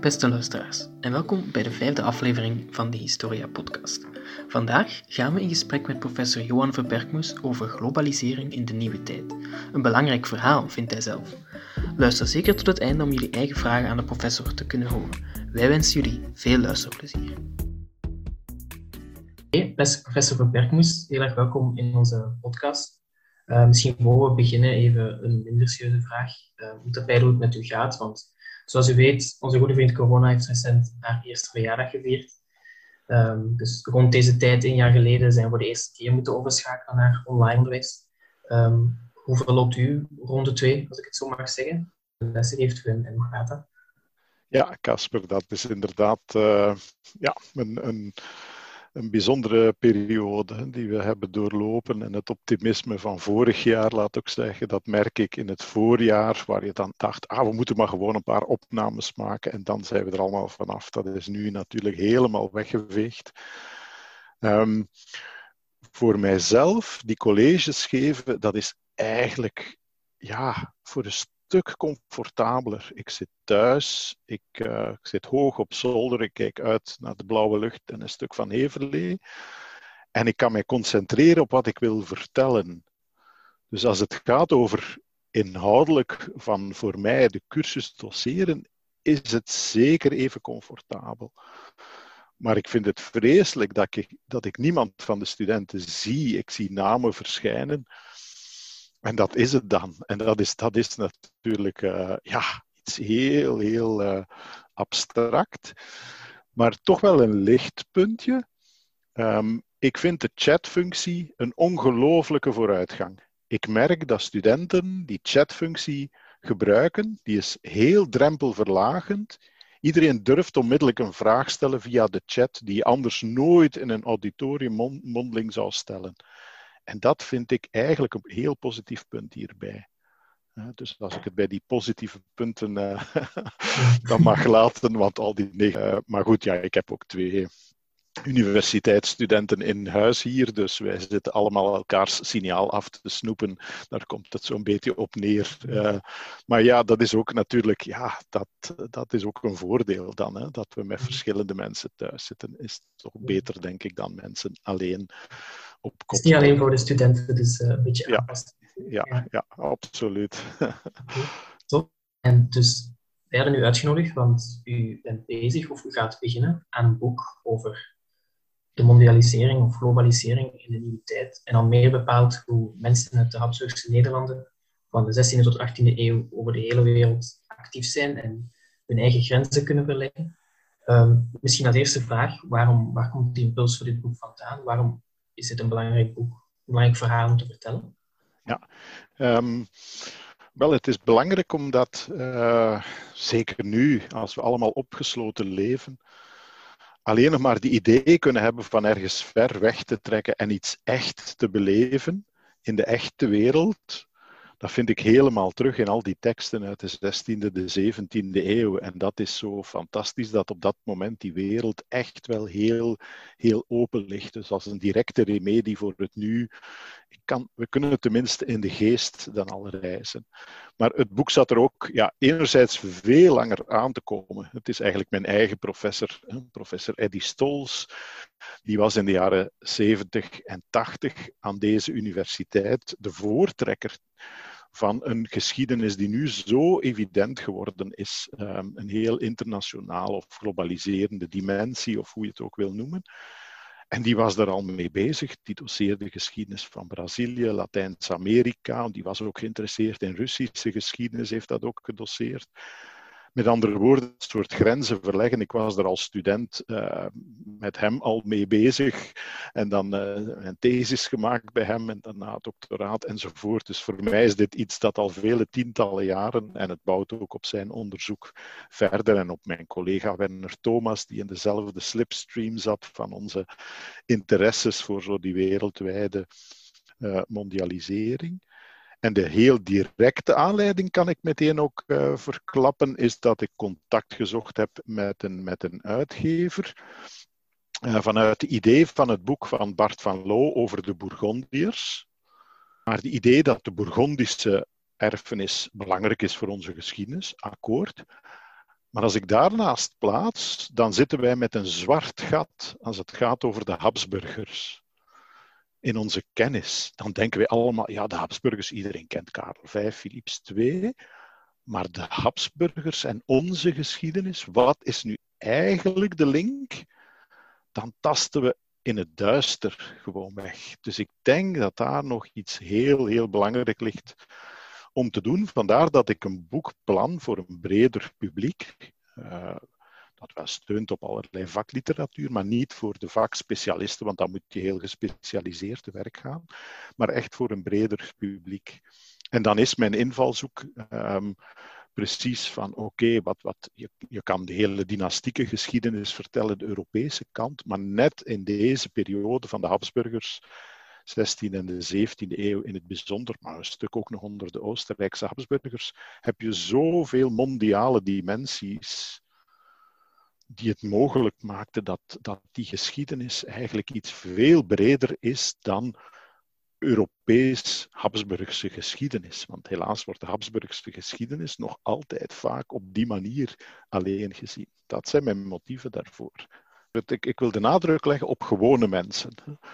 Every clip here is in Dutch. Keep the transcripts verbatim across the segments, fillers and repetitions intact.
beste luisteraars, en welkom bij de vijfde aflevering van de Historia-podcast. Vandaag gaan we in gesprek met professor Johan Verbergmus over globalisering in de nieuwe tijd. Een belangrijk verhaal, vindt hij zelf. Luister zeker tot het einde om jullie eigen vragen aan de professor te kunnen horen. Wij wensen jullie veel luisterplezier. Hey, beste professor Verbergmus, heel erg welkom in onze podcast. Uh, misschien voor we beginnen even een minder serieuze vraag. Uh, om te peilen hoe het met u gaat, want zoals u weet, onze goede vriend Corona heeft recent haar eerste verjaardag gevierd. Um, dus rond deze tijd, een jaar geleden, zijn we voor de eerste keer moeten overschakelen naar online onderwijs. Um, hoe verloopt u ronde twee, als ik het zo mag zeggen? De lessen geeft u en, en hoe gaat dat? Ja, Casper, dat is inderdaad uh, ja, een, een, een bijzondere periode die we hebben doorlopen. En het optimisme van vorig jaar, laat ik zeggen, dat merk ik in het voorjaar, waar je dan dacht, ah, we moeten maar gewoon een paar opnames maken en dan zijn we er allemaal vanaf. Dat is nu natuurlijk helemaal weggeveegd. Um, voor mijzelf, die colleges geven, dat is eigenlijk ja, voor een stuk comfortabeler. Ik zit thuis, ik, uh, ik zit hoog op zolder, ik kijk uit naar de blauwe lucht en een stuk van Heverlee. En ik kan mij concentreren op wat ik wil vertellen. Dus als het gaat over inhoudelijk van voor mij de cursus doseren, is het zeker even comfortabel. Maar ik vind het vreselijk dat ik, dat ik niemand van de studenten zie. Ik zie namen verschijnen. En dat is het dan. En dat is, dat is natuurlijk uh, ja, iets heel, heel uh, abstract. Maar toch wel een lichtpuntje. Um, ik vind de chatfunctie een ongelooflijke vooruitgang. Ik merk dat studenten die chatfunctie gebruiken, die is heel drempelverlagend. Iedereen durft onmiddellijk een vraag stellen via de chat die je anders nooit in een auditorium mondeling zou stellen. En dat vind ik eigenlijk een heel positief punt hierbij. Dus als ik het bij die positieve punten uh, dan mag laten, want al die negen... Uh, maar goed, ja, ik heb ook twee universiteitsstudenten in huis hier, dus wij zitten allemaal elkaars signaal af te snoepen. Daar komt het zo'n beetje op neer. Uh, maar ja, dat is ook natuurlijk, ja, dat, dat is ook een voordeel dan, hè, dat we met verschillende mensen thuis zitten. Is toch beter, denk ik, dan mensen alleen op kop. Het is niet alleen voor de studenten, dus uh, een beetje ja, aanpassen. Ja, ja, ja, absoluut. Top. En dus wij hadden u uitgenodigd, want u bent bezig of u gaat beginnen aan een boek over de mondialisering of globalisering in de nieuwe tijd. En dan meer bepaald hoe mensen uit de Habsburgse Nederlanden van de zestiende tot achttiende eeuw over de hele wereld actief zijn en hun eigen grenzen kunnen verleggen. Um, misschien als eerste vraag, waarom, waar komt die impuls voor dit boek vandaan? Waarom is dit een belangrijk boek, een belangrijk verhaal om te vertellen? Ja, um, wel, het is belangrijk omdat, uh, zeker nu, als we allemaal opgesloten leven, alleen nog maar die idee kunnen hebben van ergens ver weg te trekken en iets echt te beleven in de echte wereld. Dat vind ik helemaal terug in al die teksten uit de zestiende, de zeventiende eeuw. En dat is zo fantastisch dat op dat moment die wereld echt wel heel, heel open ligt. Dus als een directe remedie voor het nu. Ik kan, we kunnen het tenminste in de geest dan al reizen. Maar het boek zat er ook ja, enerzijds veel langer aan te komen. Het is eigenlijk mijn eigen professor, hè, professor Eddy Stolz. Die was in de jaren zeventig en tachtig aan deze universiteit de voortrekker van een geschiedenis die nu zo evident geworden is. Um, een heel internationaal of globaliserende dimensie, of hoe je het ook wil noemen. En die was daar al mee bezig. Die doseerde geschiedenis van Brazilië, Latijns-Amerika. Die was ook geïnteresseerd in Russische geschiedenis, heeft dat ook gedoseerd. Met andere woorden, een soort grenzen verleggen. Ik was er als student uh, met hem al mee bezig. En dan uh, een thesis gemaakt bij hem en daarna doctoraat enzovoort. Dus voor mij is dit iets dat al vele tientallen jaren, en het bouwt ook op zijn onderzoek verder en op mijn collega Werner Thomas, die in dezelfde slipstream zat van onze interesses voor zo die wereldwijde uh, mondialisering. En de heel directe aanleiding kan ik meteen ook uh, verklappen, is dat ik contact gezocht heb met een, met een uitgever. Uh, vanuit het idee van het boek van Bart van Loo over de Bourgondiërs. Maar het idee dat de Bourgondische erfenis belangrijk is voor onze geschiedenis, akkoord. Maar als ik daarnaast plaats, dan zitten wij met een zwart gat als het gaat over de Habsburgers. In onze kennis, dan denken wij allemaal, ja, de Habsburgers, iedereen kent Karel vijf, Philips twee, maar de Habsburgers en onze geschiedenis, wat is nu eigenlijk de link? Dan tasten we in het duister gewoon weg. Dus ik denk dat daar nog iets heel, heel belangrijk ligt om te doen. Vandaar dat ik een boek plan voor een breder publiek. Uh, dat wel steunt op allerlei vakliteratuur, maar niet voor de vakspecialisten, want dan moet je heel gespecialiseerd te werk gaan. Maar echt voor een breder publiek. En dan is mijn invalshoek um, precies van, oké, okay, wat, wat, je, je kan de hele dynastieke geschiedenis vertellen, de Europese kant, maar net in deze periode van de Habsburgers, zestiende en de zeventiende eeuw in het bijzonder, maar een stuk ook nog onder de Oostenrijkse Habsburgers, heb je zoveel mondiale dimensies die het mogelijk maakten dat, dat die geschiedenis eigenlijk iets veel breder is dan Europees-Habsburgse geschiedenis. Want helaas wordt de Habsburgse geschiedenis nog altijd vaak op die manier alleen gezien. Dat zijn mijn motieven daarvoor. Ik, ik wil de nadruk leggen op gewone mensen.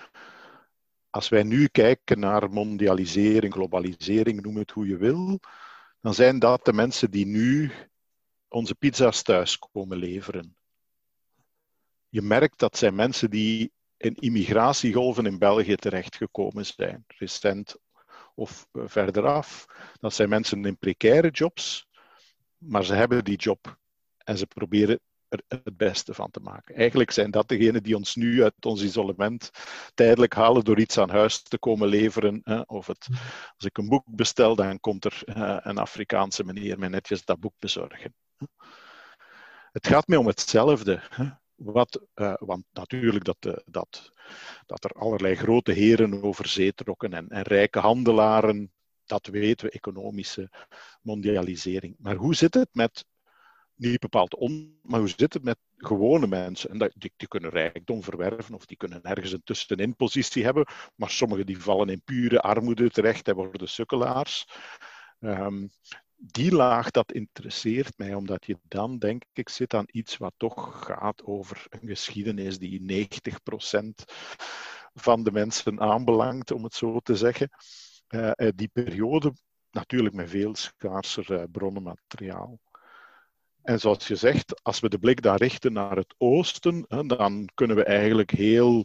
Als wij nu kijken naar mondialisering, globalisering, noem het hoe je wil, dan zijn dat de mensen die nu onze pizza's thuis komen leveren. Je merkt dat zijn mensen die in immigratiegolven in België terechtgekomen zijn, recent of verderaf. Dat zijn mensen in precaire jobs, maar ze hebben die job en ze proberen er het beste van te maken. Eigenlijk zijn dat degenen die ons nu uit ons isolement tijdelijk halen door iets aan huis te komen leveren. Hè? Of het, als ik een boek bestel, dan komt er uh, een Afrikaanse meneer mij netjes dat boek bezorgen. Het gaat mij om hetzelfde. Hè? Wat, uh, want natuurlijk dat, uh, dat, dat er allerlei grote heren over zee trokken en, en rijke handelaren, dat weten we, economische mondialisering. Maar hoe zit het met, niet bepaald on, maar hoe zit het met gewone mensen? En dat, die, die kunnen rijkdom verwerven of die kunnen ergens een tussenin positie hebben, maar sommigen die vallen in pure armoede terecht en worden sukkelaars. Um, Die laag, dat interesseert mij, omdat je dan, denk ik, zit aan iets wat toch gaat over een geschiedenis die negentig procent van de mensen aanbelangt, om het zo te zeggen. Uh, die periode natuurlijk met veel schaarser uh, bronnenmateriaal. En zoals je zegt, als we de blik dan richten naar het oosten, uh, dan kunnen we eigenlijk heel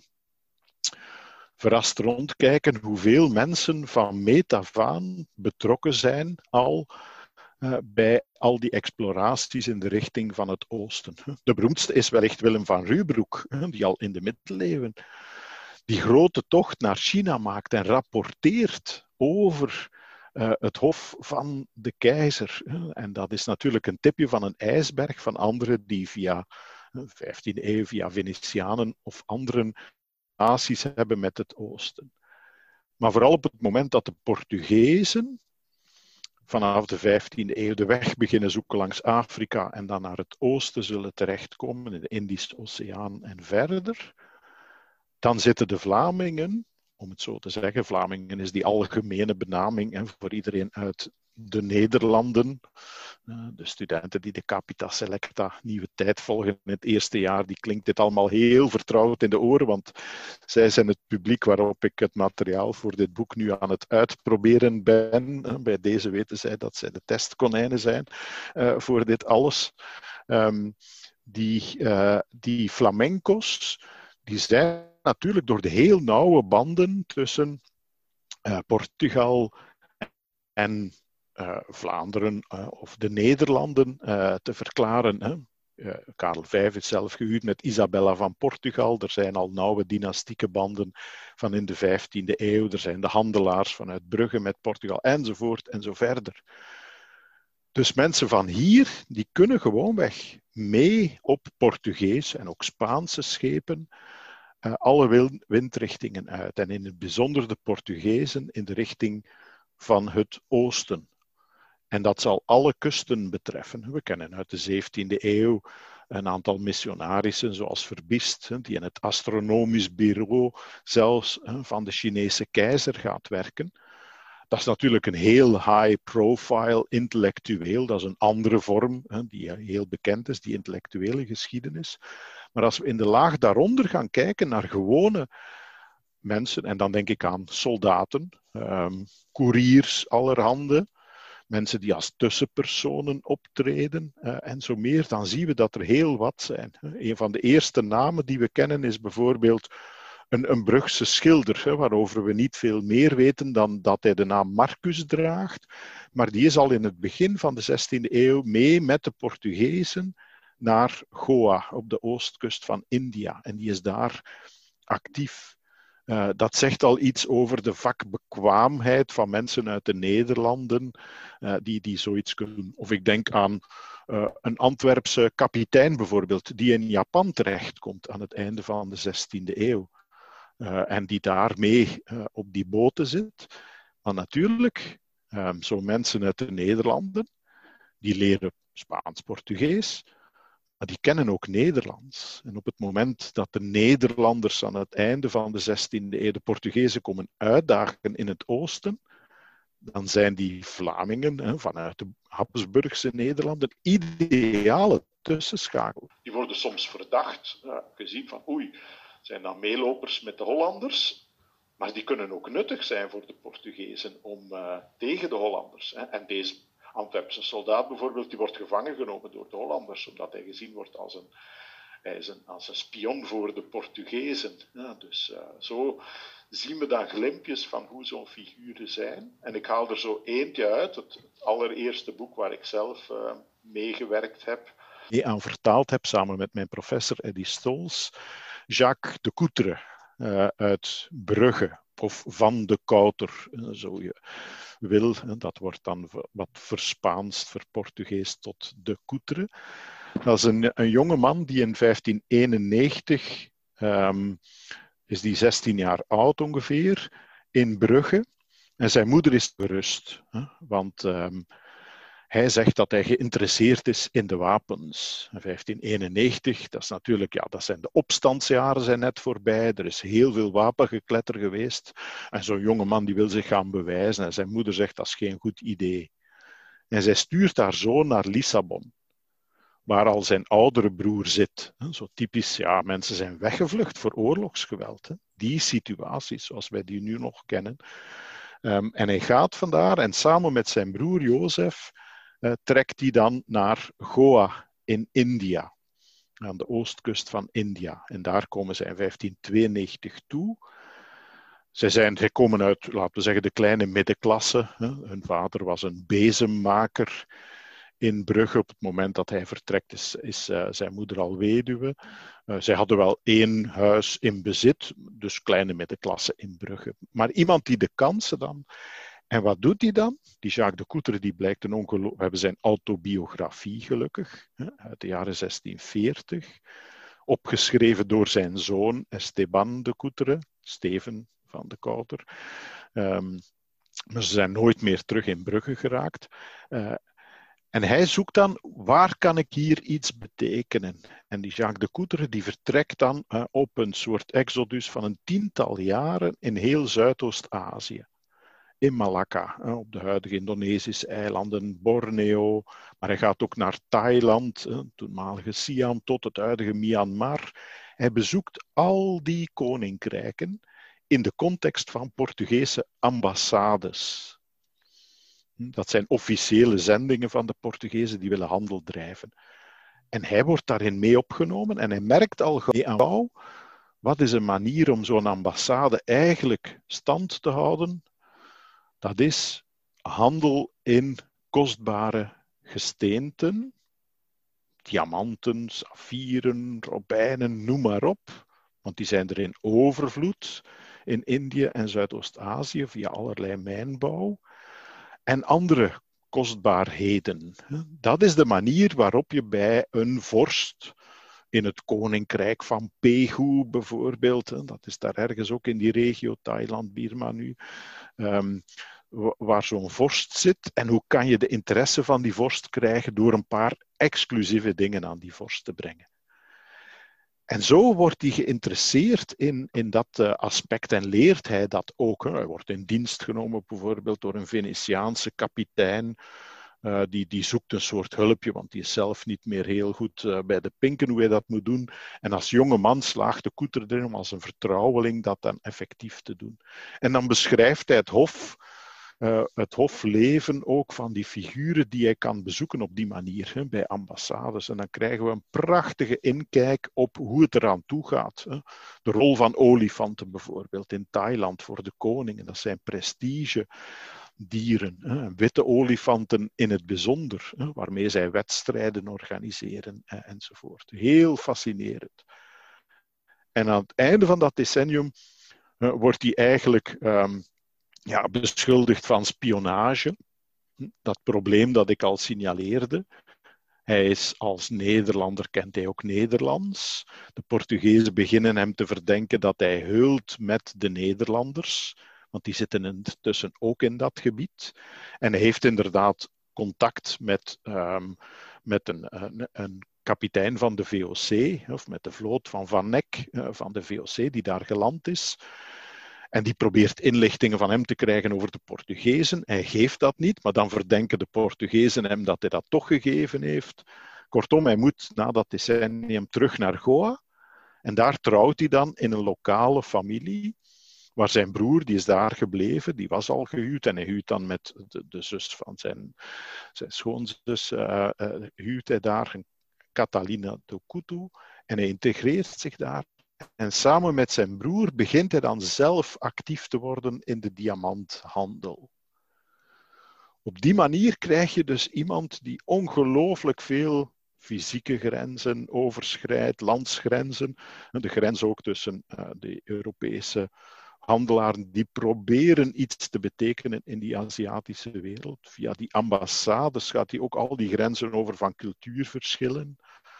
verrast rondkijken hoeveel mensen van meet af aan betrokken zijn al Uh, bij al die exploraties in de richting van het oosten. De beroemdste is wellicht Willem van Ruybroek, die al in de middeleeuwen die grote tocht naar China maakt en rapporteert over uh, het hof van de keizer. En dat is natuurlijk een tipje van een ijsberg van anderen die via vijftiende eeuw, via Venetianen of andere naties hebben met het oosten. Maar vooral op het moment dat de Portugezen vanaf de vijftiende eeuw de weg beginnen zoeken langs Afrika en dan naar het oosten zullen terechtkomen, in de Indische Oceaan en verder, dan zitten de Vlamingen, om het zo te zeggen, Vlamingen is die algemene benaming hè, voor iedereen uit de Nederlanden, de studenten die de Capita Selecta Nieuwe Tijd volgen in het eerste jaar, die klinkt dit allemaal heel vertrouwd in de oren, want zij zijn het publiek waarop ik het materiaal voor dit boek nu aan het uitproberen ben. Bij deze weten zij dat zij de testkonijnen zijn uh, voor dit alles. Um, die, uh, die flamenco's, die zijn natuurlijk door de heel nauwe banden tussen uh, Portugal en Uh, Vlaanderen uh, of de Nederlanden uh, te verklaren. Hè. Uh, Karel vijf is zelf gehuwd met Isabella van Portugal. Er zijn al nauwe dynastieke banden van in de vijftiende eeuw. Er zijn de handelaars vanuit Brugge met Portugal, enzovoort en zo verder. Dus mensen van hier, die kunnen gewoonweg mee op Portugees en ook Spaanse schepen uh, alle windrichtingen uit. En in het bijzonder de Portugezen in de richting van het oosten. En dat zal alle kusten betreffen. We kennen uit de zeventiende eeuw een aantal missionarissen, zoals Verbiest, die in het astronomisch bureau zelfs van de Chinese keizer gaat werken. Dat is natuurlijk een heel high-profile intellectueel. Dat is een andere vorm hè, die heel bekend is, die intellectuele geschiedenis. Maar als we in de laag daaronder gaan kijken naar gewone mensen, en dan denk ik aan soldaten, um, couriers allerhande, mensen die als tussenpersonen optreden uh, en zo meer, dan zien we dat er heel wat zijn. Een van de eerste namen die we kennen is bijvoorbeeld een, een Brugse schilder, hè, waarover we niet veel meer weten dan dat hij de naam Marcus draagt. Maar die is al in het begin van de zestiende eeuw mee met de Portugezen naar Goa, op de oostkust van India. En die is daar actief. Uh, dat zegt al iets over de vakbekwaamheid van mensen uit de Nederlanden uh, die, die zoiets kunnen doen. Of ik denk aan uh, een Antwerpse kapitein bijvoorbeeld, die in Japan terechtkomt aan het einde van de zestiende eeuw. Uh, en die daarmee uh, op die boten zit. Maar natuurlijk, uh, zo'n mensen uit de Nederlanden, die leren Spaans, Portugees, maar die kennen ook Nederlands. En op het moment dat de Nederlanders aan het einde van de zestiende eeuw de Portugezen komen uitdagen in het oosten, dan zijn die Vlamingen hè, vanuit de Habsburgse Nederlanden ideale tussenschakel. Die worden soms verdacht, uh, gezien van oei, zijn dan meelopers met de Hollanders, maar die kunnen ook nuttig zijn voor de Portugezen om uh, tegen de Hollanders. Hè. En deze Antwerpse soldaat bijvoorbeeld, die wordt gevangen genomen door de Hollanders, omdat hij gezien wordt als een, hij is een, als een spion voor de Portugezen. Ja, dus uh, zo zien we dan glimpjes van hoe zo'n figuren zijn. En ik haal er zo eentje uit, het, het allereerste boek waar ik zelf uh, meegewerkt heb. Die aan vertaald heb samen met mijn professor Eddy Stolz, Jacques de Coutre uh, uit Brugge, of Van de Kouter, uh, zo je wil. Dat wordt dan wat verspaanst, verportugees tot de Coutre. Dat is een, een jonge man die in vijftien eenennegentig, um, is die zestien jaar oud ongeveer, in Brugge. En zijn moeder is gerust, hè, want um, hij zegt dat hij geïnteresseerd is in de wapens. In vijftien eenennegentig, dat is natuurlijk, ja, dat zijn de opstandsjaren zijn net voorbij. Er is heel veel wapengekletter geweest. En zo'n jonge man die wil zich gaan bewijzen. En zijn moeder zegt, dat is geen goed idee. En zij stuurt haar zoon naar Lissabon, waar al zijn oudere broer zit. Zo typisch, ja, mensen zijn weggevlucht voor oorlogsgeweld. Die situaties, zoals wij die nu nog kennen. Um, en hij gaat vandaar en samen met zijn broer Jozef Uh, trekt hij dan naar Goa in India, aan de oostkust van India. En daar komen zij in vijftien tweeënnegentig toe. Zij, zijn, zij komen uit, laten we zeggen, de kleine middenklasse. Hè. Hun vader was een bezemmaker in Brugge. Op het moment dat hij vertrekt is, is uh, zijn moeder al weduwe. Uh, zij hadden wel één huis in bezit, dus kleine middenklasse in Brugge. Maar iemand die de kansen dan... En wat doet hij dan? Die Jacques de Coutre die blijkt een ongeloof... We hebben zijn autobiografie gelukkig, hè, uit de jaren zestien veertig. Opgeschreven door zijn zoon Esteban de Coutre, Steven van de Kouter. Um, maar ze zijn nooit meer terug in Brugge geraakt. Uh, en hij zoekt dan, waar kan ik hier iets betekenen? En die Jacques de Coutre die vertrekt dan uh, op een soort exodus van een tiental jaren in heel Zuidoost-Azië. In Malacca, op de huidige Indonesische eilanden, Borneo. Maar hij gaat ook naar Thailand, toenmalige Siam, tot het huidige Myanmar. Hij bezoekt al die koninkrijken in de context van Portugese ambassades. Dat zijn officiële zendingen van de Portugezen die willen handel drijven. En hij wordt daarin mee opgenomen en hij merkt al gauw, wat is een manier om zo'n ambassade eigenlijk stand te houden? Dat is handel in kostbare gesteenten, diamanten, saffieren, robijnen, noem maar op. Want die zijn er in overvloed in Indië en Zuidoost-Azië via allerlei mijnbouw. En andere kostbaarheden. Dat is de manier waarop je bij een vorst in het koninkrijk van Pegu bijvoorbeeld, dat is daar ergens ook in die regio, Thailand, Birma nu, um, waar zo'n vorst zit. En hoe kan je de interesse van die vorst krijgen door een paar exclusieve dingen aan die vorst te brengen. En zo wordt hij geïnteresseerd in, in dat uh, aspect en leert hij dat ook. Hè. Hij wordt in dienst genomen bijvoorbeeld door een Venetiaanse kapitein. Uh, die, die zoekt een soort hulpje, want die is zelf niet meer heel goed uh, bij de pinken hoe hij dat moet doen. En als jonge man slaagt de Koeter erin om als een vertrouweling dat dan effectief te doen. En dan beschrijft hij het hof, uh, het hofleven ook van die figuren die hij kan bezoeken op die manier, hè, bij ambassades. En dan krijgen we een prachtige inkijk op hoe het eraan toe gaat. Hè. De rol van olifanten bijvoorbeeld in Thailand voor de koningen, dat zijn prestige dieren, hè, witte olifanten in het bijzonder, hè, waarmee zij wedstrijden organiseren hè, enzovoort. Heel fascinerend. En aan het einde van dat decennium uh, wordt hij eigenlijk um, ja, beschuldigd van spionage. Dat probleem dat ik al signaleerde. Hij is als Nederlander, kent hij ook Nederlands. De Portugezen beginnen hem te verdenken dat hij heult met de Nederlanders. Want die zitten intussen ook in dat gebied. En hij heeft inderdaad contact met, um, met een, een, een kapitein van de V O C, of met de vloot van Van Eck uh, van de V O C, die daar geland is. En die probeert inlichtingen van hem te krijgen over de Portugezen. Hij geeft dat niet, maar dan verdenken de Portugezen hem dat hij dat toch gegeven heeft. Kortom, hij moet na dat decennium terug naar Goa. En daar trouwt hij dan in een lokale familie. Waar zijn broer, die is daar gebleven, die was al gehuwd. En hij huwt dan met de, de zus van zijn, zijn schoonzus, uh, uh, huwt hij daar, een Catalina do Couto. En hij integreert zich daar. En samen met zijn broer begint hij dan zelf actief te worden in de diamanthandel. Op die manier krijg je dus iemand die ongelooflijk veel fysieke grenzen overschrijdt, landsgrenzen. En de grens ook tussen uh, de Europese handelaren die proberen iets te betekenen in die Aziatische wereld. Via die ambassades gaat hij ook al die grenzen over van cultuurverschillen.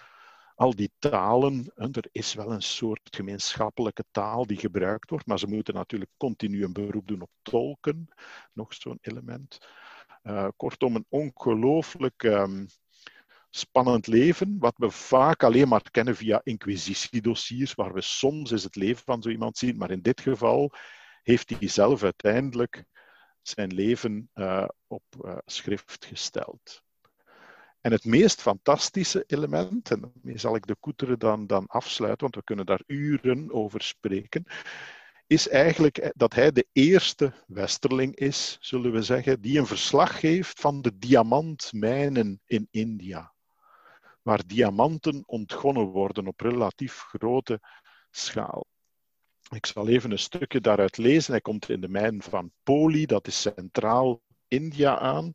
Al die talen, er is wel een soort gemeenschappelijke taal die gebruikt wordt, maar ze moeten natuurlijk continu een beroep doen op tolken, nog zo'n element. Uh, kortom, een ongelooflijk um, spannend leven, wat we vaak alleen maar kennen via inquisitiedossiers, waar we soms eens het leven van zo iemand zien, maar in dit geval heeft hij zelf uiteindelijk zijn leven uh, op uh, schrift gesteld. En het meest fantastische element, en daarmee zal ik de Koeteren dan, dan afsluiten, want we kunnen daar uren over spreken, is eigenlijk dat hij de eerste westerling is, zullen we zeggen, die een verslag geeft van de diamantmijnen in India. Waar diamanten ontgonnen worden op relatief grote schaal. Ik zal even een stukje daaruit lezen. Hij komt in de mijn van Poli, dat is centraal India aan.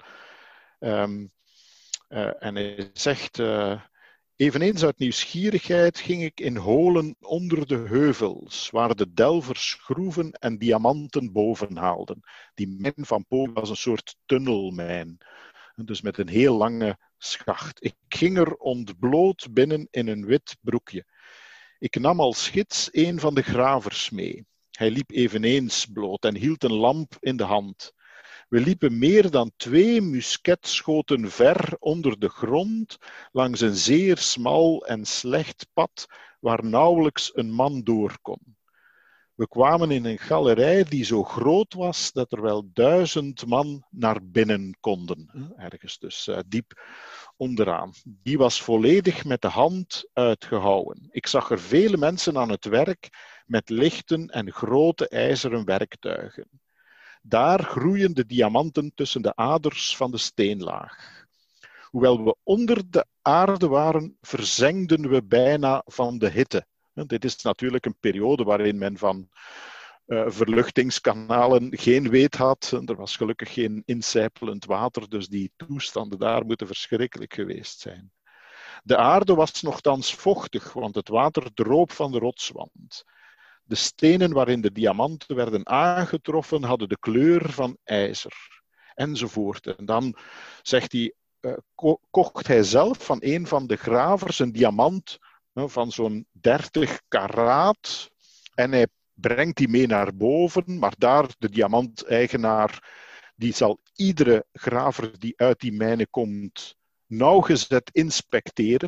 Um, Uh, en hij zegt, uh, eveneens uit nieuwsgierigheid ging ik in holen onder de heuvels, waar de delvers groeven en diamanten boven haalden. Die mijn van Poli was een soort tunnelmijn, dus met een heel lange schacht. Ik ging er ontbloot binnen in een wit broekje. Ik nam als gids een van de gravers mee. Hij liep eveneens bloot en hield een lamp in de hand. We liepen meer dan twee musketschoten ver onder de grond, langs een zeer smal en slecht pad, waar nauwelijks een man door kon. We kwamen in een galerij die zo groot was, dat er wel duizend man naar binnen konden. Ergens dus uh, diep onderaan. Die was volledig met de hand uitgehouwen. Ik zag er vele mensen aan het werk, met lichten en grote ijzeren werktuigen. Daar groeien de diamanten tussen de aders van de steenlaag. Hoewel we onder de aarde waren, verzengden we bijna van de hitte. Dit is natuurlijk een periode waarin men van uh, verluchtingskanalen geen weet had. Er was gelukkig geen incijpelend water, dus die toestanden daar moeten verschrikkelijk geweest zijn. De aarde was nochtans vochtig, want het water droop van de rotswand. De stenen waarin de diamanten werden aangetroffen hadden de kleur van ijzer, enzovoort. En dan zegt hij, uh, ko- kocht hij zelf van een van de gravers een diamant uh, van zo'n dertig karaat en hij brengt die mee naar boven, maar daar de diamanteigenaar, die zal iedere graver die uit die mijnen komt nauwgezet inspecteren.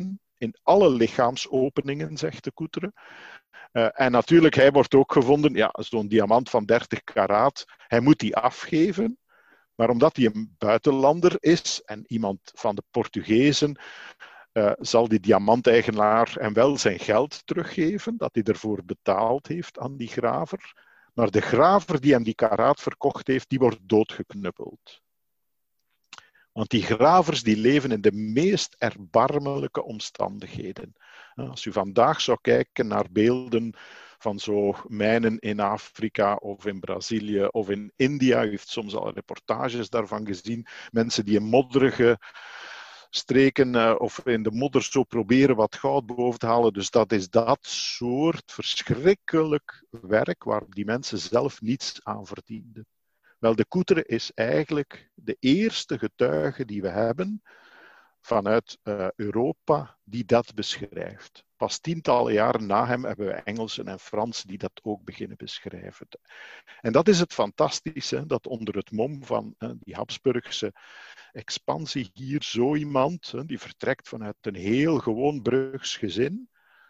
in alle lichaamsopeningen, zegt de Couttre. Uh, en natuurlijk, hij wordt ook gevonden, ja, zo'n diamant van dertig karaat, hij moet die afgeven. Maar omdat hij een buitenlander is en iemand van de Portugezen, uh, zal die diamanteigenaar hem wel zijn geld teruggeven, dat hij ervoor betaald heeft aan die graver. Maar de graver die hem die karaat verkocht heeft, die wordt doodgeknuppeld. Want die gravers die leven in de meest erbarmelijke omstandigheden. Als u vandaag zou kijken naar beelden van zo mijnen in Afrika of in Brazilië of in India, u heeft soms al reportages daarvan gezien, mensen die in modderige streken uh, of in de modder zo proberen wat goud boven te halen. Dus dat is dat soort verschrikkelijk werk waar die mensen zelf niets aan verdienden. Wel, de Couttre is eigenlijk de eerste getuige die we hebben vanuit uh, Europa die dat beschrijft. Pas tientallen jaren na hem hebben we Engelsen en Fransen die dat ook beginnen beschrijven. En dat is het fantastische, dat onder het mom van uh, die Habsburgse expansie hier zo iemand, uh, die vertrekt vanuit een heel gewoon Brugs gezin,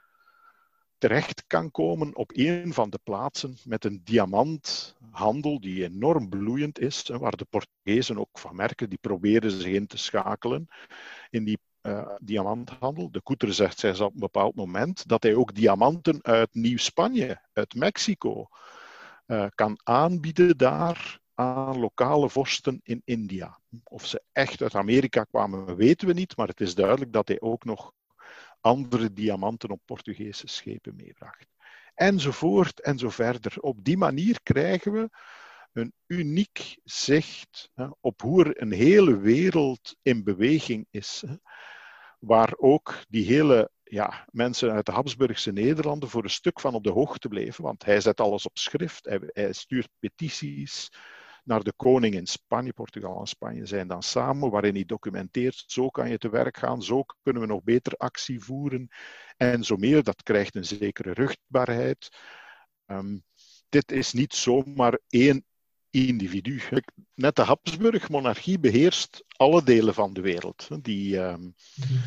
terecht kan komen op een van de plaatsen met een diamanthandel die enorm bloeiend is, waar de Portugezen ook van merken, die proberen zich in te schakelen in die uh, diamanthandel. De Couttre zegt zelfs op een bepaald moment dat hij ook diamanten uit Nieuw-Spanje, uit Mexico, uh, kan aanbieden daar aan lokale vorsten in India. Of ze echt uit Amerika kwamen, weten we niet, maar het is duidelijk dat hij ook nog andere diamanten op Portugese schepen meebracht. Enzovoort en zo verder. Op die manier krijgen we een uniek zicht hè, op hoe er een hele wereld in beweging is. Hè, waar ook die hele ja, mensen uit de Habsburgse Nederlanden voor een stuk van op de hoogte bleven. Want hij zet alles op schrift, hij, hij stuurt petities naar de koning in Spanje. Portugal en Spanje zijn dan samen, waarin hij documenteert, zo kan je te werk gaan, zo kunnen we nog beter actie voeren en zo meer. Dat krijgt een zekere ruchtbaarheid. Um, dit is niet zomaar één individu. Net de Habsburg-monarchie beheerst alle delen van de wereld. Die um,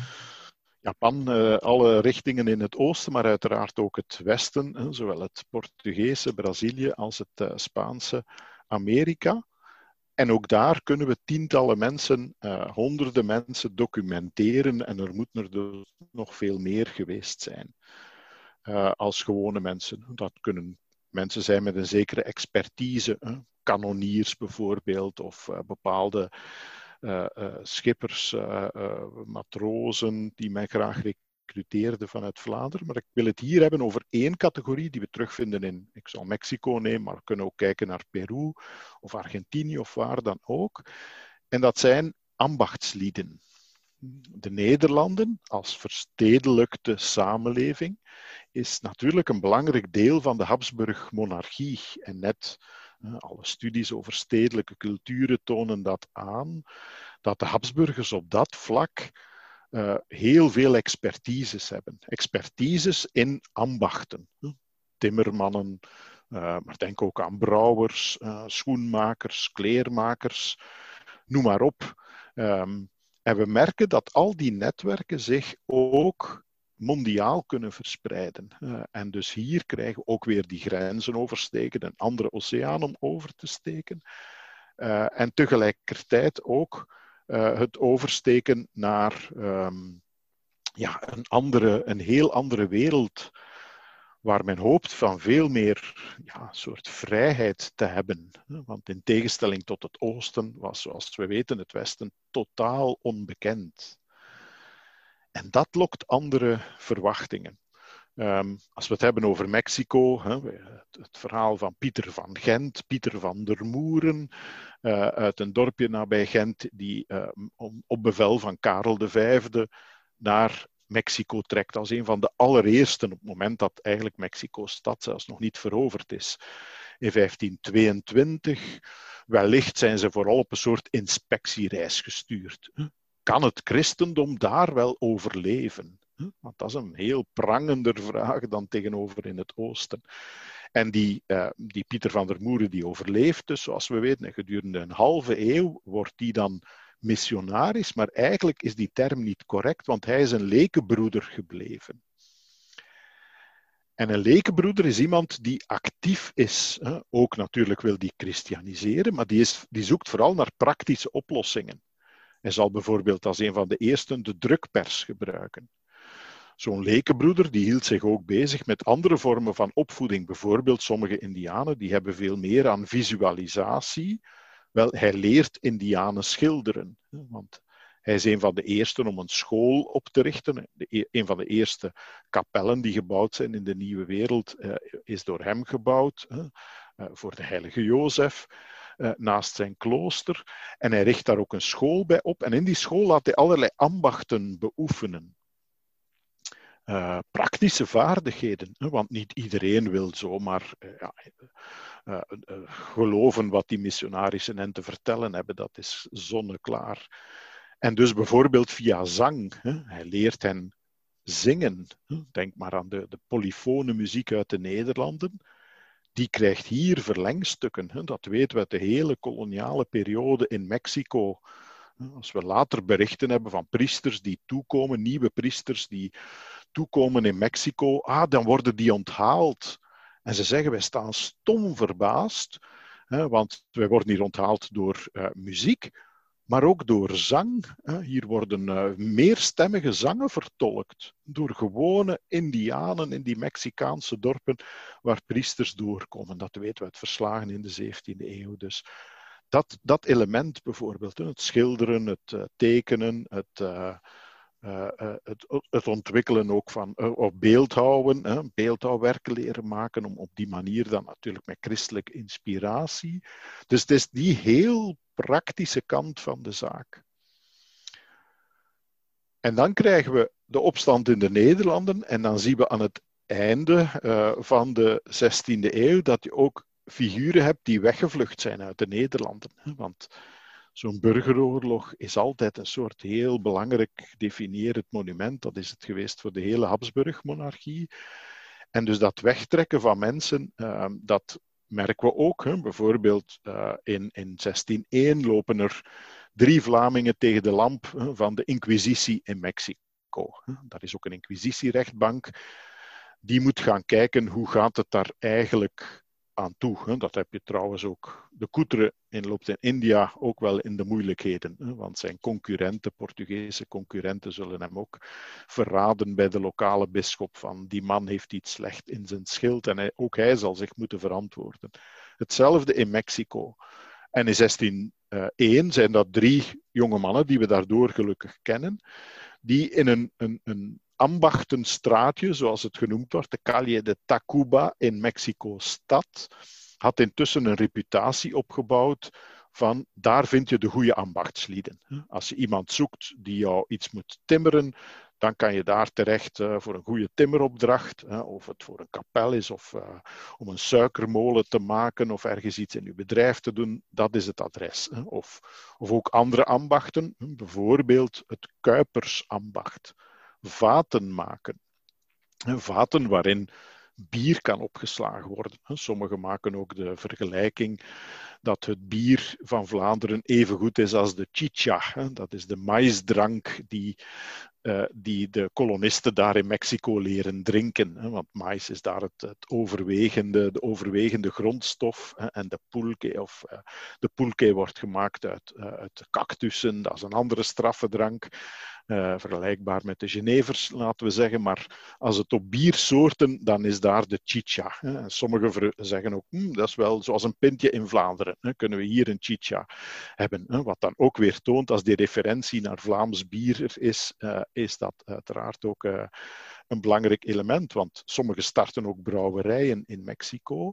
Japan, uh, alle richtingen in het oosten, maar uiteraard ook het westen, uh, zowel het Portugese, Brazilië als het uh, Spaanse Amerika. En ook daar kunnen we tientallen mensen, uh, honderden mensen documenteren en er moeten er dus nog veel meer geweest zijn uh, als gewone mensen. Dat kunnen mensen zijn met een zekere expertise, uh, kanoniers bijvoorbeeld, of uh, bepaalde uh, uh, schippers, uh, uh, matrozen die mij graag recruteerden vanuit Vlaanderen. Maar ik wil het hier hebben over één categorie die we terugvinden in, ik zal Mexico nemen, maar we kunnen ook kijken naar Peru of Argentinië of waar dan ook. En dat zijn ambachtslieden. De Nederlanden als verstedelijkte samenleving is natuurlijk een belangrijk deel van de Habsburg-monarchie. En net uh, alle studies over stedelijke culturen tonen dat aan, dat de Habsburgers op dat vlak Uh, heel veel expertises hebben. Expertises in ambachten. Timmermannen, uh, maar denk ook aan brouwers, uh, schoenmakers, kleermakers, noem maar op. Um, en we merken dat al die netwerken zich ook mondiaal kunnen verspreiden. Uh, en dus hier krijgen we ook weer die grenzen oversteken, een andere oceaan om over te steken. Uh, en tegelijkertijd ook Uh, het oversteken naar um, ja, een, andere, een heel andere wereld, waar men hoopt van veel meer ja, soort vrijheid te hebben. Want in tegenstelling tot het oosten was, zoals we weten, het westen totaal onbekend. En dat lokt andere verwachtingen. Um, als we het hebben over Mexico, hè, het, het verhaal van Pieter van Gent, Pieter van der Moeren, uh, uit een dorpje nabij Gent, die uh, om, op bevel van Karel de Vijfde naar Mexico trekt als een van de allereerste, op het moment dat eigenlijk Mexico-stad zelfs nog niet veroverd is. In vijftien tweeëntwintig, wellicht zijn ze vooral op een soort inspectiereis gestuurd. Kan het christendom daar wel overleven? Want dat is een heel prangender vraag dan tegenover in het oosten. En die, uh, die Pieter van der Moeren die overleeft dus, zoals we weten, gedurende een halve eeuw wordt die dan missionaris, maar eigenlijk is die term niet correct, want hij is een lekenbroeder gebleven. En een lekenbroeder is iemand die actief is. Hè. Ook natuurlijk wil die christianiseren, maar die, is, die zoekt vooral naar praktische oplossingen. Hij zal bijvoorbeeld als een van de eersten de drukpers gebruiken. Zo'n lekenbroeder die hield zich ook bezig met andere vormen van opvoeding. Bijvoorbeeld sommige indianen die hebben veel meer aan visualisatie. Wel, hij leert indianen schilderen. Want hij is een van de eersten om een school op te richten. De, een van de eerste kapellen die gebouwd zijn in de Nieuwe Wereld uh, is door hem gebouwd. Uh, uh, voor de heilige Jozef. Uh, naast zijn klooster. En hij richt daar ook een school bij op. En in die school laat hij allerlei ambachten beoefenen. Uh, praktische vaardigheden. Hè, want niet iedereen wil zomaar uh, ja, uh, uh, geloven wat die missionarissen hen te vertellen hebben. Dat is zonneklaar. En dus bijvoorbeeld via zang. Hè, hij leert hen zingen. Hè, denk maar aan de, de polyfone muziek uit de Nederlanden. Die krijgt hier verlengstukken. Hè, dat weten we uit de hele koloniale periode in Mexico. Als we later berichten hebben van priesters die toekomen, nieuwe priesters die toekomen in Mexico, ah, dan worden die onthaald. En ze zeggen, wij staan stom verbaasd, hè, want wij worden hier onthaald door uh, muziek, maar ook door zang. Hè. Hier worden uh, meerstemmige zangen vertolkt door gewone indianen in die Mexicaanse dorpen waar priesters doorkomen. Dat weten we uit verslagen in de zeventiende eeuw. Dus dat, dat element bijvoorbeeld, het schilderen, het uh, tekenen, het... Uh, Uh, uh, het, het ontwikkelen ook van uh, of beeldhouwen, uh, beeldhouwwerken leren maken, om op die manier dan natuurlijk met christelijke inspiratie. Dus het is die heel praktische kant van de zaak. En dan krijgen we de opstand in de Nederlanden en dan zien we aan het einde uh, van de zestiende eeuw dat je ook figuren hebt die weggevlucht zijn uit de Nederlanden. Hè, want zo'n burgeroorlog is altijd een soort heel belangrijk gedefinieerd monument. Dat is het geweest voor de hele Habsburg-monarchie. En dus dat wegtrekken van mensen, uh, dat merken we ook. Hè. Bijvoorbeeld uh, in, in zestienhonderdéén lopen er drie Vlamingen tegen de lamp hè, van de Inquisitie in Mexico. Daar is ook een inquisitierechtbank. Die moet gaan kijken hoe gaat het daar eigenlijk aan toe. Dat heb je trouwens ook. De Coutre loopt in India ook wel in de moeilijkheden. Want zijn concurrenten, Portugese concurrenten, zullen hem ook verraden bij de lokale bisschop van die man heeft iets slecht in zijn schild en hij, ook hij zal zich moeten verantwoorden. Hetzelfde in Mexico. En in zestienhonderdéén zijn dat drie jonge mannen die we daardoor gelukkig kennen, die in een, een, een ambachtenstraatje, zoals het genoemd wordt, de Calle de Tacuba in Mexico-stad, had intussen een reputatie opgebouwd van daar vind je de goede ambachtslieden. Als je iemand zoekt die jou iets moet timmeren, dan kan je daar terecht uh, voor een goede timmeropdracht, uh, of het voor een kapel is, of uh, om een suikermolen te maken, of ergens iets in je bedrijf te doen, dat is het adres. Uh, of, of ook andere ambachten, uh, bijvoorbeeld het kuipersambacht. Vaten maken. Uh, vaten waarin bier kan opgeslagen worden. Sommigen maken ook de vergelijking dat het bier van Vlaanderen even goed is als de chicha. Dat is de maïsdrank die, uh, die de kolonisten daar in Mexico leren drinken. Want maïs is daar het, het overwegende, de overwegende grondstof. En de pulque, of, uh, de pulque wordt gemaakt uit, uh, uit cactussen. Dat is een andere straffe drank. Uh, vergelijkbaar met de Genevers, laten we zeggen. Maar als het op biersoorten, dan is daar de chicha. Hè. En sommigen zeggen ook, hm, dat is wel zoals een pintje in Vlaanderen. Hè. Kunnen we hier een chicha hebben? Hè. Wat dan ook weer toont, als die referentie naar Vlaams bier is, uh, is dat uiteraard ook uh, een belangrijk element. Want sommigen starten ook brouwerijen in Mexico.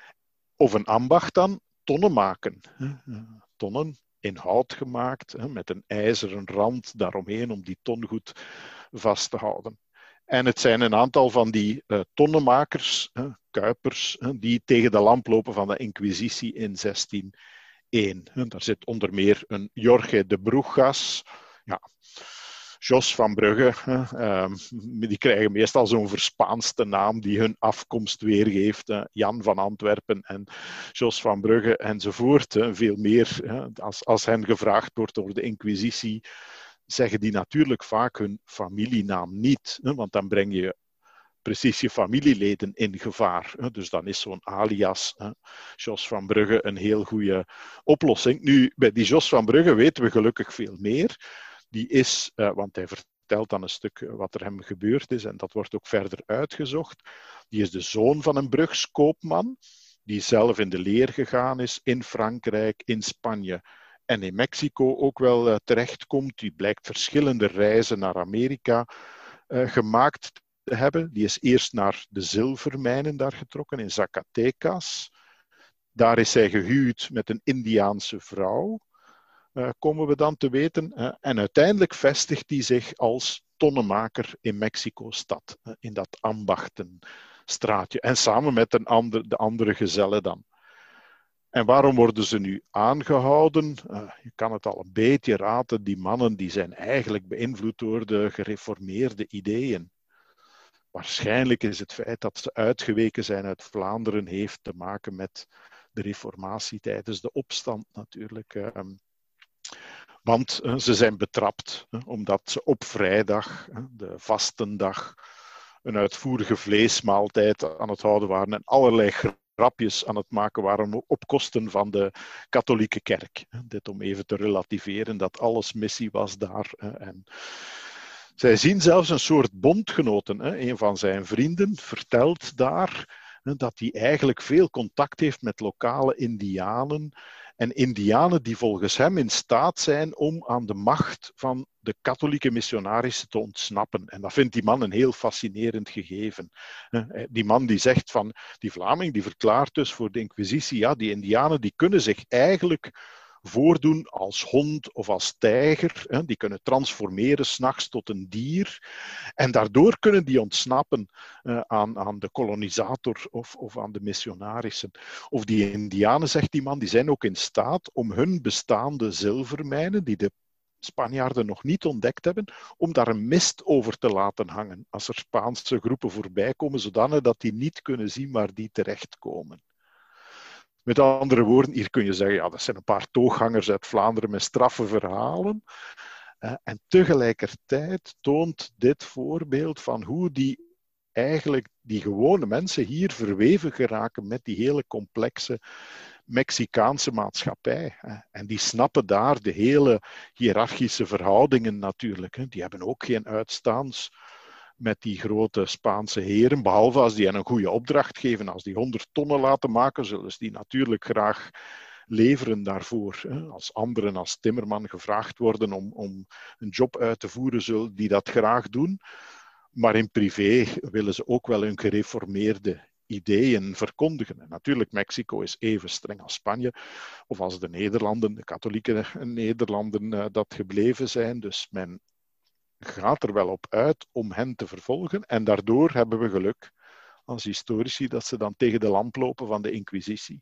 Of een ambacht dan, tonnen maken. Hè. Uh, tonnen. In hout gemaakt, hè, met een ijzeren rand daaromheen om die ton goed vast te houden. En het zijn een aantal van die uh, tonnenmakers, hè, kuipers, hè, die tegen de lamp lopen van de Inquisitie in zestienhonderdéén. Hè. Daar zit onder meer een Jorge de Brujas, ja, Jos van Brugge, uh, die krijgen meestal zo'n verspaanste naam die hun afkomst weergeeft. Uh, Jan van Antwerpen en Jos van Brugge enzovoort. Uh, veel meer. Uh, als, als hen gevraagd wordt door de Inquisitie, zeggen die natuurlijk vaak hun familienaam niet. Uh, want dan breng je precies je familieleden in gevaar. Uh, dus dan is zo'n alias, uh, Jos van Brugge, een heel goede oplossing. Nu, bij die Jos van Brugge weten we gelukkig veel meer. Die is, uh, want hij vertelt dan een stuk wat er hem gebeurd is en dat wordt ook verder uitgezocht. Die is de zoon van een brugskoopman, die zelf in de leer gegaan is in Frankrijk, in Spanje en in Mexico ook wel uh, terechtkomt. Die blijkt verschillende reizen naar Amerika uh, gemaakt te hebben. Die is eerst naar de zilvermijnen daar getrokken in Zacatecas. Daar is hij gehuwd met een Indiaanse vrouw. Uh, komen we dan te weten. Uh, en uiteindelijk vestigt hij zich als tonnenmaker in Mexico-stad, uh, in dat ambachtenstraatje. En samen met een ander, de andere gezellen dan. En waarom worden ze nu aangehouden? Uh, je kan het al een beetje raden, die mannen die zijn eigenlijk beïnvloed door de gereformeerde ideeën. Waarschijnlijk is het feit dat ze uitgeweken zijn uit Vlaanderen heeft te maken met de reformatie tijdens de opstand natuurlijk. Uh, Want uh, ze zijn betrapt, uh, omdat ze op vrijdag, uh, de vastendag, een uitvoerige vleesmaaltijd aan het houden waren en allerlei grapjes aan het maken waren op kosten van de katholieke kerk. Uh, dit om even te relativeren dat alles missie was daar. Uh, en zij zien zelfs een soort bondgenoten. Uh, een van zijn vrienden vertelt daar uh, dat hij eigenlijk veel contact heeft met lokale indianen. En indianen die volgens hem in staat zijn om aan de macht van de katholieke missionarissen te ontsnappen. En dat vindt die man een heel fascinerend gegeven. Die man die zegt van, die Vlaming die verklaart dus voor de Inquisitie, ja, die indianen die kunnen zich eigenlijk voordoen als hond of als tijger. Die kunnen transformeren 's nachts tot een dier. En daardoor kunnen die ontsnappen aan, aan de kolonisator of, of aan de missionarissen. Of die indianen, zegt die man, die zijn ook in staat om hun bestaande zilvermijnen, die de Spanjaarden nog niet ontdekt hebben, om daar een mist over te laten hangen. Als er Spaanse groepen voorbij komen, zodanig dat die niet kunnen zien waar die terechtkomen. Met andere woorden, hier kun je zeggen, ja, dat zijn een paar tooghangers uit Vlaanderen met straffe verhalen. Uh, en tegelijkertijd toont dit voorbeeld van hoe die eigenlijk die gewone mensen hier verweven geraken met die hele complexe Mexicaanse maatschappij. Uh, en die snappen daar de hele hiërarchische verhoudingen natuurlijk. Uh, die hebben ook geen uitstaans met die grote Spaanse heren, behalve als die hen een goede opdracht geven. Als die honderd tonnen laten maken, zullen ze die natuurlijk graag leveren daarvoor. Als anderen als timmerman gevraagd worden om, om een job uit te voeren, zullen die dat graag doen. Maar in privé willen ze ook wel hun gereformeerde ideeën verkondigen. En natuurlijk, Mexico is even streng als Spanje, of als de Nederlanden, de katholieke Nederlanden, dat gebleven zijn. Dus men gaat er wel op uit om hen te vervolgen. En daardoor hebben we geluk als historici dat ze dan tegen de lamp lopen van de Inquisitie.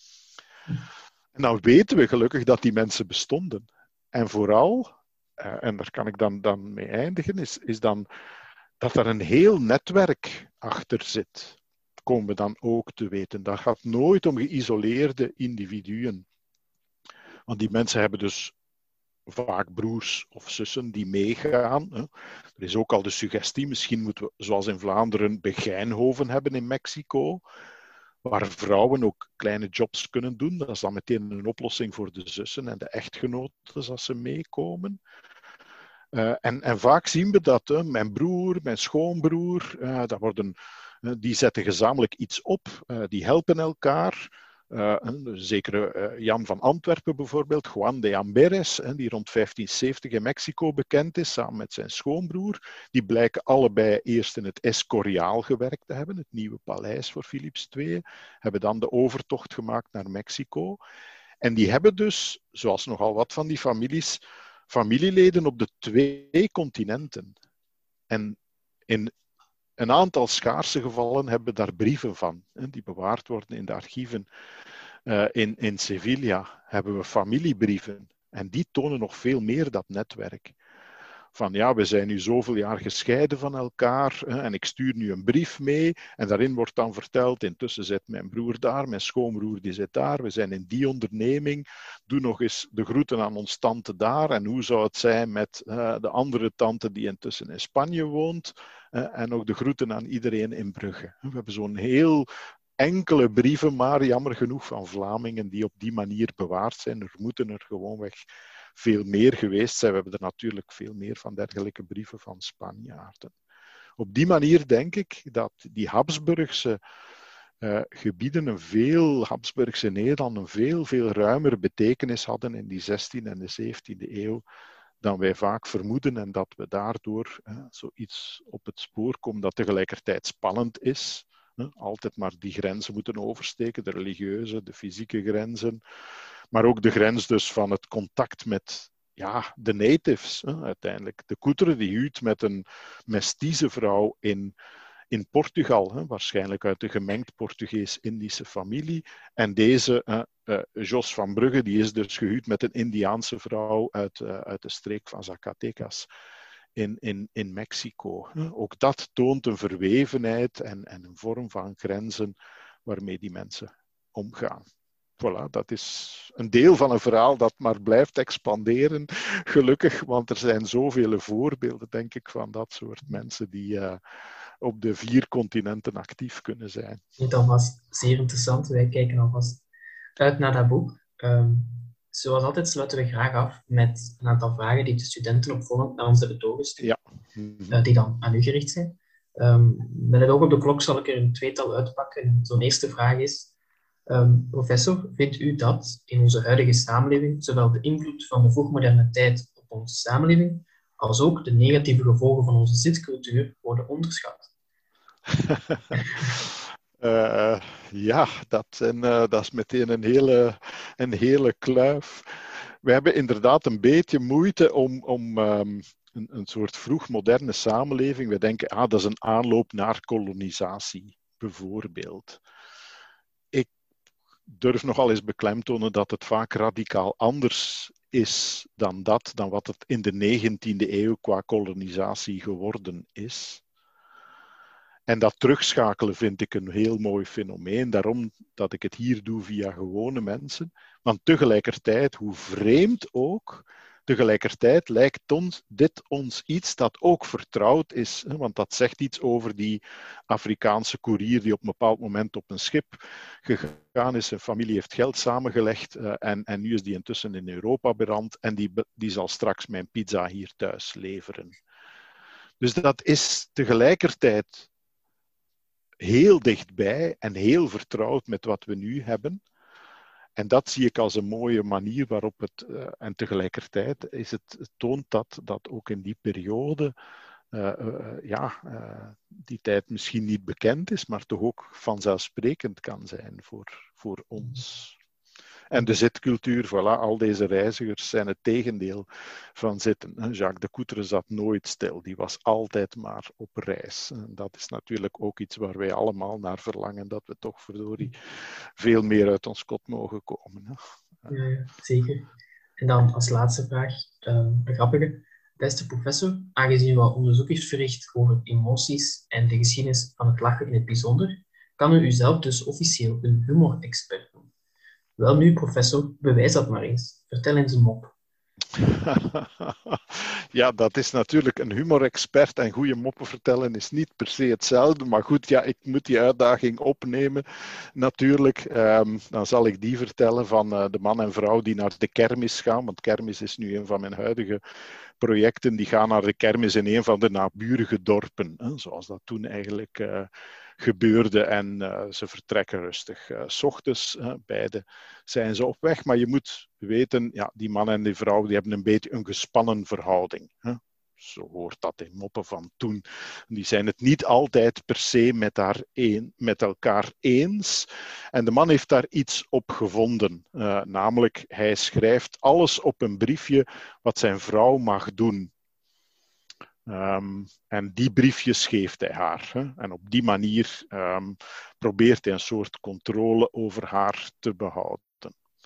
En nou weten we gelukkig dat die mensen bestonden. En vooral, en daar kan ik dan, dan mee eindigen, is, is dan dat er een heel netwerk achter zit. Komen we dan ook te weten. Dat gaat nooit om geïsoleerde individuen. Want die mensen hebben dus vaak broers of zussen die meegaan. Er is ook al de suggestie, misschien moeten we, zoals in Vlaanderen, Begijnhoven hebben in Mexico, waar vrouwen ook kleine jobs kunnen doen. Dat is dan meteen een oplossing voor de zussen en de echtgenoten als ze meekomen. Uh, en, en vaak zien we dat uh, mijn broer, mijn schoonbroer, uh, dat worden, uh, die zetten gezamenlijk iets op, uh, die helpen elkaar. Uh, een zekere uh, Jan van Antwerpen bijvoorbeeld, Juan de Amberes, uh, die rond vijftienzeventig in Mexico bekend is, samen met zijn schoonbroer. Die blijken allebei eerst in het Escoriaal gewerkt te hebben, het nieuwe paleis voor Philips de Tweede, hebben dan de overtocht gemaakt naar Mexico. En die hebben dus, zoals nogal wat van die families, familieleden op de twee continenten. En in een aantal schaarse gevallen hebben we daar brieven van, hè, die bewaard worden in de archieven. Uh, in, in Sevilla hebben we familiebrieven. En die tonen nog veel meer dat netwerk. van ja, we zijn nu zoveel jaar gescheiden van elkaar hè, en ik stuur nu een brief mee en daarin wordt dan verteld, intussen zit mijn broer daar, mijn schoonbroer die zit daar, we zijn in die onderneming, doe nog eens de groeten aan ons tante daar en hoe zou het zijn met uh, de andere tante die intussen in Spanje woont uh, en ook de groeten aan iedereen in Brugge. We hebben zo'n heel enkele brieven, maar jammer genoeg van Vlamingen die op die manier bewaard zijn. Er moeten er gewoonweg veel meer geweest zijn. We hebben er natuurlijk veel meer van dergelijke brieven van Spanjaarden. Op die manier denk ik dat die Habsburgse uh, gebieden een veel, Habsburgse Nederland, een veel, veel ruimere betekenis hadden in die zestiende en de zeventiende eeuw dan wij vaak vermoeden en dat we daardoor uh, zoiets op het spoor komen dat tegelijkertijd spannend is. Uh, altijd maar die grenzen moeten oversteken, de religieuze, de fysieke grenzen. Maar ook de grens dus van het contact met ja, de natives, hè, uiteindelijk. De Coetre die huwt met een mestize vrouw in, in Portugal, hè, waarschijnlijk uit een gemengd Portugees-Indische familie. En deze, uh, uh, Jos van Brugge, die is dus gehuwd met een Indiaanse vrouw uit, uh, uit de streek van Zacatecas in, in, in Mexico. Hè. Ook dat toont een verwevenheid en, en een vorm van grenzen waarmee die mensen omgaan. Voilà, dat is een deel van een verhaal dat maar blijft expanderen, gelukkig, want er zijn zoveel voorbeelden, denk ik, van dat soort mensen die uh, op de vier continenten actief kunnen zijn. Dit alvast zeer interessant. Wij kijken alvast uit naar dat boek. Um, zoals altijd sluiten we graag af met een aantal vragen die de studenten opvolgend naar ons hebben doorgestuurd, ja. mm-hmm. uh, die dan aan u gericht zijn. Um, met het oog op de klok zal ik er een tweetal uitpakken. Zo'n eerste vraag is: Um, professor, vindt u dat in onze huidige samenleving zowel de invloed van de vroegmoderne tijd op onze samenleving als ook de negatieve gevolgen van onze zitcultuur worden onderschat? uh, ja, dat, zijn, uh, dat is meteen een hele, een hele kluif. We hebben inderdaad een beetje moeite om, om um, een, een soort vroegmoderne samenleving. We denken, ah, dat is een aanloop naar kolonisatie, bijvoorbeeld. Ik durf nogal eens beklemtonen dat het vaak radicaal anders is dan dat, dan wat het in de negentiende eeuw qua kolonisatie geworden is. En dat terugschakelen vind ik een heel mooi fenomeen, daarom dat ik het hier doe via gewone mensen. Want tegelijkertijd, hoe vreemd ook, tegelijkertijd lijkt ons, dit ons iets dat ook vertrouwd is. Hè? Want dat zegt iets over die Afrikaanse koerier die op een bepaald moment op een schip gegaan is. Zijn familie heeft geld samengelegd uh, en, en nu is die intussen in Europa beland en die, die zal straks mijn pizza hier thuis leveren. Dus dat is tegelijkertijd heel dichtbij en heel vertrouwd met wat we nu hebben. En dat zie ik als een mooie manier waarop het, uh, en tegelijkertijd is het, het toont dat, dat ook in die periode, uh, uh, ja, uh, die tijd misschien niet bekend is, maar toch ook vanzelfsprekend kan zijn voor, voor ons. En de zitcultuur, voilà, al deze reizigers zijn het tegendeel van zitten. Jacques de Coetre zat nooit stil, die was altijd maar op reis. En dat is natuurlijk ook iets waar wij allemaal naar verlangen, dat we toch verdorie veel meer uit ons kot mogen komen. Hè. Ja, zeker. En dan als laatste vraag, um, een grappige. Beste professor, aangezien u al onderzoek heeft verricht over emoties en de geschiedenis van het lachen in het bijzonder, kan u uzelf dus officieel een humor-expert noemen. Wel nu, professor, bewijs dat maar eens. Vertel eens een mop. Ja, dat is natuurlijk een humorexpert en goede moppen vertellen is niet per se hetzelfde. Maar goed, ja, ik moet die uitdaging opnemen natuurlijk. Um, dan zal ik die vertellen van uh, de man en vrouw die naar de kermis gaan. Want kermis is nu een van mijn huidige projecten. Die gaan naar de kermis in een van de naburige dorpen. Hè, zoals dat toen eigenlijk uh, gebeurde. En uh, ze vertrekken rustig. Uh, 's ochtends, uh, beide zijn ze op weg. Maar je moet weten, ja, die man en die vrouw die hebben een beetje een gespannen verhouding. Hè. Zo hoort dat in moppen van toen. Die zijn het niet altijd per se met, haar een, met elkaar eens. En de man heeft daar iets op gevonden. Uh, namelijk, hij schrijft alles op een briefje wat zijn vrouw mag doen. Um, en die briefjes geeft hij haar. Hè. En op die manier um, probeert hij een soort controle over haar te behouden.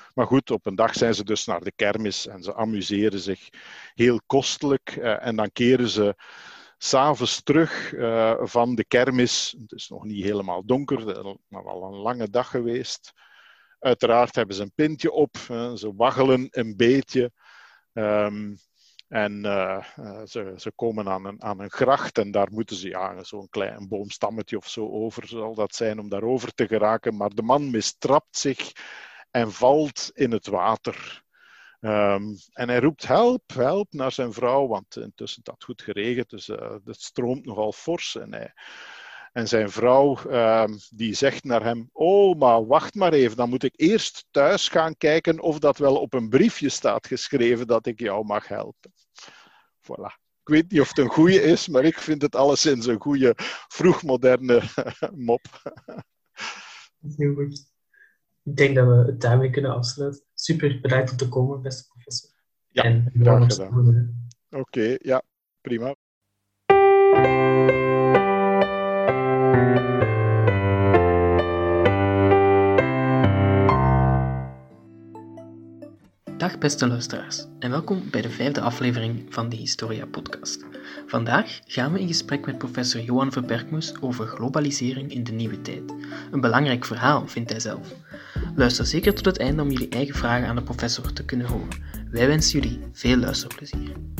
Maar goed, op een dag zijn ze dus naar de kermis en ze amuseren zich heel kostelijk. Uh, en dan keren ze 's avonds terug uh, van de kermis. Het is nog niet helemaal donker, maar wel een lange dag geweest. Uiteraard hebben ze een pintje op, uh, ze waggelen een beetje. Um, en uh, uh, ze, ze komen aan een, aan een gracht en daar moeten ze, ja, zo'n klein boomstammetje of zo over zal dat zijn om daarover te geraken. Maar de man mistrapt zich en valt in het water. Um, en hij roept help, help naar zijn vrouw, want intussen had het goed geregend, dus uh, het stroomt nogal fors. En, hij, en zijn vrouw uh, die zegt naar hem, oh, maar wacht maar even, dan moet ik eerst thuis gaan kijken of dat wel op een briefje staat geschreven dat ik jou mag helpen. Voilà. Ik weet niet of het een goeie is, maar ik vind het alleszins een goede vroegmoderne mop. Heel goed. Ik denk dat we het daarmee kunnen afsluiten. Super, bedankt om te komen, beste professor. Ja, en graag gedaan. Oké, okay, ja, prima. Dag beste luisteraars en welkom bij de vijfde aflevering van de Historia podcast. Vandaag gaan we in gesprek met professor Johan Verbergmus over globalisering in de nieuwe tijd. Een belangrijk verhaal, vindt hij zelf. Luister zeker tot het einde om jullie eigen vragen aan de professor te kunnen horen. Wij wensen jullie veel luisterplezier.